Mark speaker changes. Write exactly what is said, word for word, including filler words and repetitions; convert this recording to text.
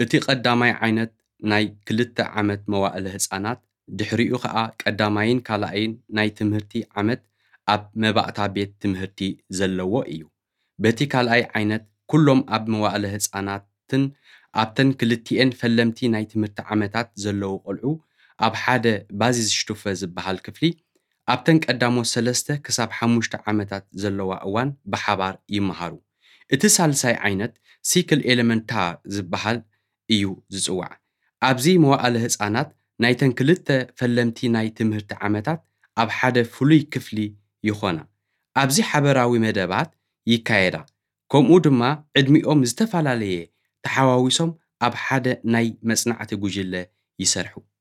Speaker 1: እቲ ቀዳማይ ዓይነት ናይ ክልተ ዓመት መዋእለ ህፃናት ድሕሪኡ ከዓ ቀዳማይን ካልኣይን ናይ ትምህርቲ ዓመት ኣብ መባእታ ቤት ትምህርቲ ዘለዎ እዩ። በቲ ካልኣይ ዓይነት ኩሎም ኣብ መዋእለ ህፃናትን ኣብተን ክልቲአን ፈለምቲ ናይ ትምህርቲ ዓመታት ዘለዉ ቆልዑ ኣብ ሓደ ባዚ ሽቱፈ ዝበሃል ክፍሊ ኣብተን ቀዳሞት ሰለስተ ክሳብ ሓሙሽተ ዓመታት ዘለዋ እዋን ብሓባር ይመሃሩ። እቲ ሳልሳይ ዓይነት ሲክል ኤሌመንታር ዝበሃል እዩ ዝፅዋዕ። ኣብዚ መዋእለ ህፃናት ናይተን ክልተ ፈለምቲ ናይ ትምህርቲ ዓመታት ኣብ ሓደ ፍሉይ ክፍሊ ይኾና። ኣብዚ ሓበራዊ መደባት ይካየዳ። ከምኡ ድማ ዕድሚኦም ዝተፈላለየ ተሓዋዊሶም ኣብ ሓደ ናይ መጽናዕቲ ጉጅለ ይሰርሑ።